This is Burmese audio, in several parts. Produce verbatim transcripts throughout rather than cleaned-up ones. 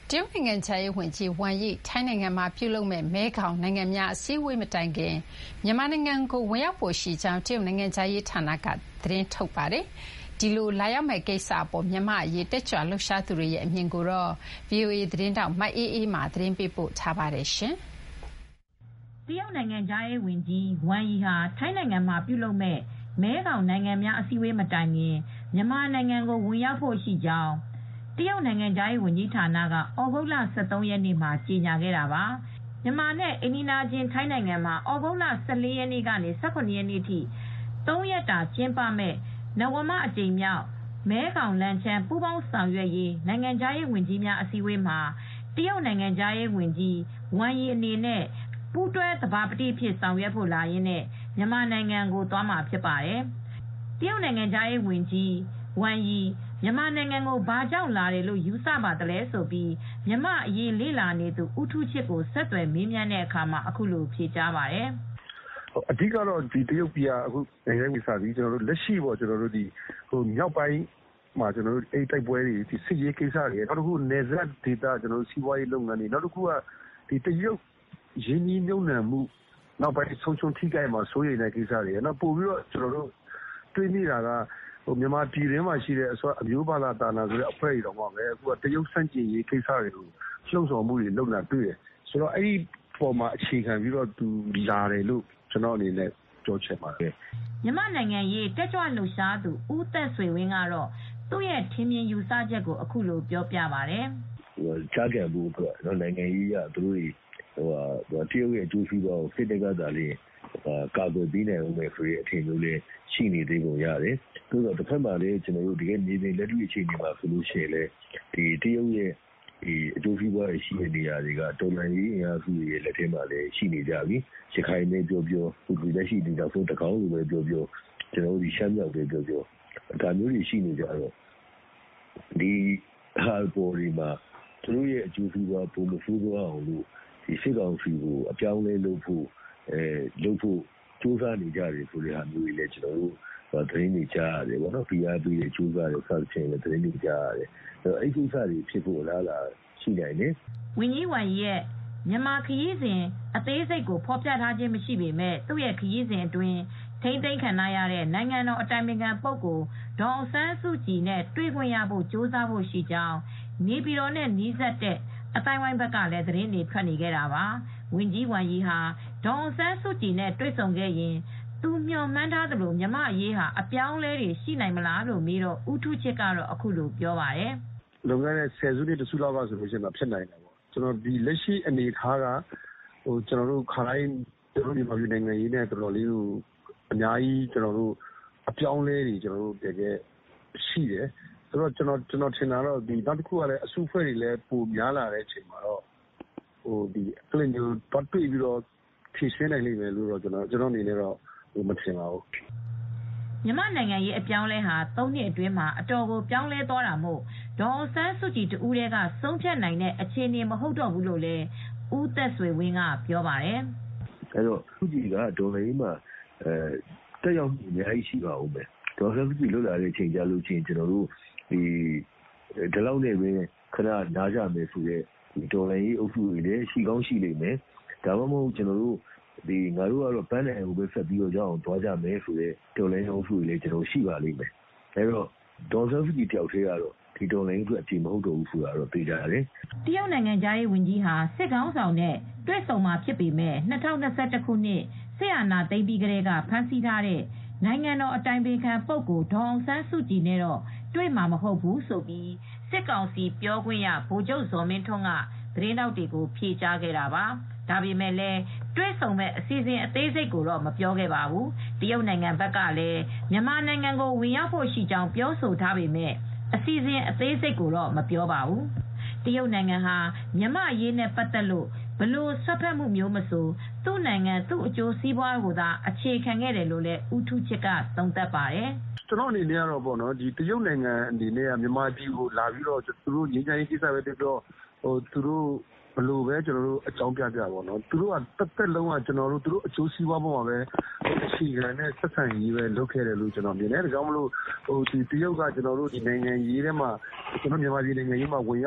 တရုတ်နိုင်ငံခြားရေးဝန်ကြီးဝမ်ယိထိုင်းနိုင်ငံမှာပြုလုပ်မဲ့မဲခေါင်နိုင်ငံများအစည်းအဝေးမတိုင်ခင်မြန်မာနိုင်ငံကိုဝင်ရောက်ဖို့ရှိကြောင်းတရုတ်နိုင်ငံခြားရေးဌာနကသတင်းထုတ်ပါတယ်။ဒီလိုလာရောက်မဲ့ကိစ္စအပေါ်မြန်မာအရေးတက်ကြွလှုပ်ရှားသူတွေရဲ့အမြင်ကိုတော့ ဗွီအိုအေသတင်းတောက်မအေးအေးမာသတင်းပေးပို့ထားပါတယ်။တရုတ်နိုင်ငံခြားရေးဝန်ကြီးဝမ်ယိဟာထိုင်းနိုင်ငံမှာပြုလုပ်မဲ့မဲခေါင်နိုင်ငံများအစည်းအဝေးမတိုင်ခင်မြန်မာနိုင်ငံကိုဝင်ရောက်ဖို့ရှိကြောင်းတရုတ်နိုင်ငံခြားရေးဝန်ကြီးဌာနကဩဂုတ်လ ၁၃ ရက်နေ့မှာကြေညာခဲ့တာပါ။မြန်မာနဲ့အိမ်နီးချင်းထိုင်းနိုင်ငံမှာဩဂုတ်လ ၁၄ ရက်နေ့ကနေ ၁၇ ရက်နေ့ထိသုံးရက်တာကျင်းပမဲ့နဝမအကြိမ်မြောက်မဲခေါင်လန်ချန်းပူးပေါင်းဆောင်ရွက်ရေးနိုင်ငံခြားရေးဝန်ကြီးများအစည်းအဝေးမှာတရုတ်နိုင်ငံခြားရေးဝန်ကြီးဝမ်ယိအနေနဲ့ပူးတွဲသဘာပတိအဖြစ်ဆောင်ရွက်ဖို့လာရင်းနဲ့မြန်မာနိုင်ငံကိုသွားမှာဖြစ်ပါတယ်။တရုတ်နိုင်ငံခြားရေးဝန်ကြီးဝမ်ယိမြန်မာနိုင်ငံကိုဘာကြောင့်လာတယ်လို့ယူဆပါသလဲဆိုပြီးမြန်မာအရေးလေ့လာနေသူဦးထူးချစ်ကိုဆက်သွယ်မေးမြန်းတဲ့အခါမှာအခုလိုဖြေကြားပါတယ်။အဓိကတော့ဒီတရုတ်ပြည်ကအခုနိုင်ငံရေးစာပြီးကျွန်တော်တို့လက်ရှိပေါ့ကျွန်တော်တို့ဒီဟိုမြောက်ပိုင်းမှာကျွန်တော်တို့အိတ်တိုက်ပွဲတွေဒီစစ်ရေးကိစ္စတွေနောက်တစ်ခုနယ်စပ်ဒေသကျွန်တော်တို့စီးပွားရေးလုပ်ငန်းတွေနောက်တစ်ခုကဒီတရုတ်ရင်းနှီးမြှုပ်နှံမှုနောက်ပိုင်းဆုံးရှုံးထိခိုက်မှာစိုးရိမ်တဲ့ကိစ္စတွေနောက်ပို့ပြီးတော့ကျွန်တော်တို့တွေးမိတာကဟိုမြန်မာပြည်ရင်းမှာရှိတဲ့အစွမ်းအမျိုးဘာသာတာနာဆိုတဲ့အဖွဲ့တွေတော့မှပဲအခုကတရုတ်စန့်ကျင်ရေးကိစ္စတွေကိုလှုံ့ဆော်မှုတွေလုပ်လာတွေ့တယ်ဆိုတော့အဲ့ဒီပေါ်မှာအခြေခံပြီးတော့သူလာတယ်လို့ကျွန်တော်အနေနဲ့ပြောချင်ပါတယ်မြန်မာနိုင်ငံရေးတက်ကြွလှုပ်ရှားသူဦးသက်ဆွေဝင်းကတော့သူ့ရဲ့ထင်မြင်ယူဆချက်ကိုအခုလိုပြောပြပါတယ်ဟိုကြားကြဖို့အတွက်တော့နိုင်ငံရေးကသူတို့ဟိုဟာတရုတ်ရဲ့အကျိုးစီးပွားကိုစစ်တပ်ကသာလေကာကွယ်ပေးနိုင်အောင်မယ်ဆိုတဲ့အထင်မျိုးလေးရှိနေသေးပုံရတယ်။သို့တော့တစ်ဖက်မှာလည်းကျွန်တော်တို့ဒီကမြေပြင်လက်တွေ့အခြေအနေမှာဆိုလို့ရှိရင်လည်းဒီတရုတ်ရဲ့ဒီအကျိုးစီးပွားရှိတဲ့နေရာတွေကတော်လှန်ရေးအင်အားစုတွေရဲ့လက်ထဲမှာလည်းရှိနေကြပြီ။ရခိုင်နဲ့ပြောပြောဒီလက်ရှိဒီတော့ဆိုတကောင်းလိုပဲပြောပြောကျွန်တော်တို့ဒီရှမ်းမြောက်တွေပြောပြောဒါမျိုးတွေရှိနေကြတော့ဒီဟာပေါ်ဒီမှာသူတို့ရဲ့အကျိုးစီးပွားပုံမဆိုးသွားအောင်လို့ဒီစစ်ကောင်စီကိုအပြောင်းလဲလုပ်ဖို့အဲလုပ်ဖို့စူးစမ်းနေကြတယ်ဆိုတဲ့ဟာမျိုးတွေလည်းကျွန်တော်တို့သတင်းတွေကြားရတယ်ပေါ့နော် ပီ အာရ် ပီ တွေစူးစမ်းတယ်ဆက်ချင်းလည်းသတင်းတွေကြားရတယ်အဲ့ဒီကိစ္စတွေဖြစ်ဖို့လားလားရှိနိုင်တယ်ဝန်ကြီးဝမ်ယိရဲ့မြန်မာခရီးစဉ်အသေးစိတ်ကိုဖော်ပြထားခြင်းမရှိပေမဲ့သူ့ရဲ့ခရီးစဉ်အတွင်းထိမ့်သိမ်းခံရတဲ့နိုင်ငံတော်အတိုင်ပင်ခံပုဂ္ဂိုလ်ဒေါ်အောင်ဆန်းစုကြည်နဲ့တွေ့ခွင့်ရဖို့ကြိုးစားဖို့ရှိကြောင်းနေပြည်တော်နဲ့နီးစပ်တဲ့အတိုင်းဝိုင်းဘက်ကလည်းသတင်းတွေထွက်နေခဲ့တာပါဝန်ကြီးဝမ်ယိဟာဒေါ်အောင်ဆန်းစုကြည်နဲ့တွေ့ဆုံခဲ့ရင်သူမျှော်မှန်းထားသလိုမြမအရေးဟာအပြောင်းလဲတွေရှိနိုင်မလားလို့မေးတော့ဦးထူးချစ်ကတော့အခုလိုပြောပါတယ်လွန်ခဲ့တဲ့ဆယ်စုနှစ်တစုလောက်ကဆိုလို့ရှိရင်ဖြစ်နိုင်တယ်ပေါ့ကျွန်တော်ဒီလက်ရှိအနေအထားကဟိုကျွန်တော်တို့ခရိုင်းကျွန်တော်တို့ဒီမှာနိုင်ငံရေးနဲ့တော်တော်လေးကိုအများကြီးကျွန်တော်တို့အပြောင်းလဲတွေကျွန်တော်တို့တကယ်ရှိတယ်ဆိုတော့ကျွန်တော်ကျွန်တော်ထင်တာတော့ဒီနောက်တစ်ခုကလည်းအစုအဖွဲ့တွေလည်းပိုများလာတဲ့အချိန်မှာတော့ဟိုဒီကလင်ဂျူပတ်တွေ့ပြီးတော့ဖြည့်ရှင်းနိုင်လိမ့်မယ်လို့တော့ကျွန်တော်ကျွန်တော်အနေနဲ့တော့မထင်ပါဘူးမြန်မာနိုင်ငံရေးအပြောင်းလဲဟာသုံးနှစ်အတွင်းမှာအတော်ကိုပြောင်းလဲသွားတာမို့ဒေါ်အောင်ဆန်းစုကြည်တူတဲ့ကဆုံးဖြတ်နိုင်တဲ့အခြေအနေမဟုတ်တော့ဘူးလို့လည်းဦးသက်ဆွေဝင်းကပြောပါတယ်အဲတော့စုကြည်ကဒေါ်လေးမှာအဲတက်ရောက်မှုအများကြီးရှိပါဦးမယ်ဒေါ်ဆန်းစုကြည်လွတ်လာတဲ့အချိန်ကြာလို့ချင်းကျွန်တော်တို့ဒီဒီလောက်နဲ့ပဲခဏနားကြမယ်ဆိုတဲ့ဒီဒေါ်လေးအုပ်စုတွေလည်းရှိကောင်းရှိလိမ့်မယ်ဒါမှမဟုတ်ကျွန်တော်တို့ဒီငါတို့ကတော့ပန်းနိုင်ကိုပဲဆက်ပြီးတော့ကြောင်းသွားကြမယ်ဆိုတဲ့တော်လိုင်းအောင်စုတွေလည်းကျွန်တော်ရှိပါလိမ့်မယ်အဲတော့ဒေါ်ဆန်းစုကြည်တယောက်တည်းကတော့ဒီတော်လိုင်းအတွက်အပြေမဟုတ်တော့ဘူးဆိုတာတော့သိကြရတယ်တရုတ်နိုင်ငံသားရေးဝန်ကြီးဟာစစ်ကောင်းဆောင်နဲ့တွေ့ဆုံမှာဖြစ်ပေမဲ့၂၀၂၁ခုနှစ်စစ်အာဏာသိမ်းပြီးကတည်းကဖမ်းဆီးထားတဲ့နိုင်ငံတော်အတိုင်ပင်ခံပုဂ္ဂိုလ်ဒေါ်အောင်ဆန်းစုကြည်နဲ့တော့တွေ့မှာမဟုတ်ဘူးဆိုပြီးစစ်ကောင်စီပြောခွင့်ရဗိုလ်ချုပ်ဇော်မင်းထွန်းကသတင်းတောက်တွေကိုဖြေကြားခဲ့တာပါဒါပေမဲ့လည်းတွေ့ဆုံမဲ့အစီအစဉ်အသေးစိတ်ကိုတော့မပြောခဲ့ပါဘူးတရုတ်နိုင်ငံဘက်ကလည်းမြန်မာနိုင်ငံကိုဝင်ရောက်ဖို့ရှိကြောင်းပြောဆိုထားပေမဲ့အစီအစဉ်အသေးစိတ်ကိုတော့မပြောပါဘူးတရုတ်နိုင်ငံဟာမြန်မာအရေးနဲ့ပတ်သက်လို့ဘလို့ဆွတ်ဖက်မှုမျိုးမဆိုသူ့နိုင်ငံသူ့အကျိုးစီးပွားကိုသာအခြေခံခဲ့တယ်လို့လည်းဦးထူးချစ်ကသုံးသပ်ပါတယ်ကျွန်တော်အနေနဲ့ကတော့ပေါ့နော်ဒီတရုတ်နိုင်ငံအနေနဲ့မြန်မာပြည်ကိုလာပြီးတော့သူတို့ငြိမ်းချမ်းရေးကိစ္စပဲပြောပြောဟိုသူတို့ဘလို့ပဲကျွန်တော်တို့အကြောင်းပြပြပါတော့သူတို့ကတက်တက်လုံးကကျွန်တော်တို့သူတို့အကျိုးစီးပွားပေါ်မှာပဲအခြေခံနဲ့ဆက်ဆံရေးပဲလုပ်ခဲ့တယ်လို့ကျွန်တော်မြင်တယ်ဒါကြောင့်မလို့ဟိုဒီတရုတ်ကကျွန်တော်တို့ဒီနိုင်ငံရေးထဲမှာကျွန်တော်မြန်မာပြည်နိုင်ငံရေးမှာဝင်ရောက်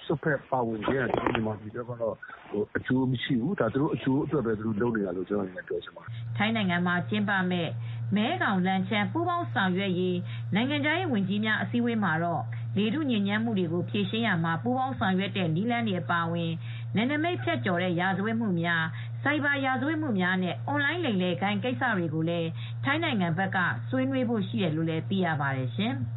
စွတ်ဖက်ပါဝင်ခြင်းကဒီမှာဒီတော့ကတော့ဟိုအကျိုးမရှိဘူးဒါသူတို့အကျိုးအတွက်ပဲသူတို့လုပ်နေတာလို့ကျွန်တော်လည်းပြောချင်ပါတယ်ထိုင်းနိုင်ငံမှာကျင်းပမဲ့မဲခေါင်လန်ချန်းပူးပေါင်းဆောင်ရွက်ရေးနိုင်ငံခြားရေးဝန်ကြီးများအစည်းအဝေးမှာတော့လေထုညစ်ညမ်းမှုတွေကိုဖြေရှင်းရမှာပူးပေါင်းဆောင်ရွက်တဲ့နည်းလမ်းတွေအပါအဝင်နယ်နိမိတ်ဖြတ်ကျော်တဲ့ရာဇဝတ်မှုများစိုက်ဘာရာဇဝတ်မှုများနဲ့အွန်လိုင်းလိမ်လည်ဂိုဏ်းကိစ္စတွေကိုလည်းထိုင်းနိုင်ငံဘက်ကဆွေးနွေးဖို့ရှိတယ်လို့လည်းသိရပါတယ်ရှင်။